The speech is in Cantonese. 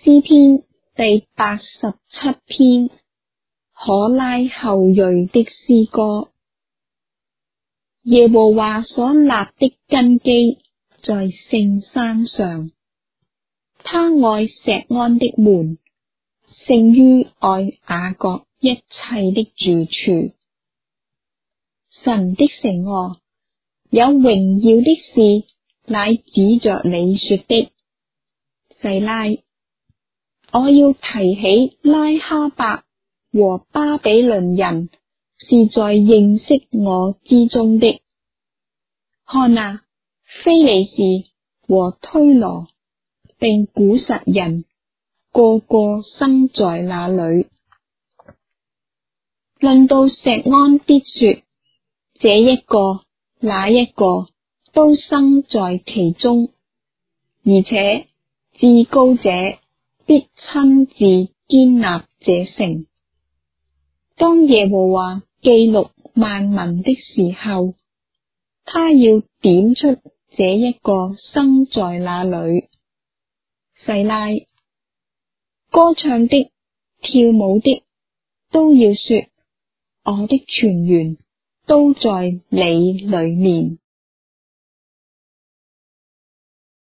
詩篇第87篇，可拉後裔的詩歌。耶和華所立的根基在聖山上，他愛錫安的門，勝於愛雅各一切的住處。神的城啊，有榮耀的事乃指着你說的。細拉，我要提起拉哈伯和巴比倫人，是在認識我之中的。看啊，非利士和推羅並古實人，個個生在那裏。論到錫安，必說，這一個那一個都生在其中，而且至高者必親自堅立這城。當耶和華記錄萬民的時候，他要點出這一個生在那裏。細拉，歌唱的、跳舞的，都要說，我的泉源都在你裏面。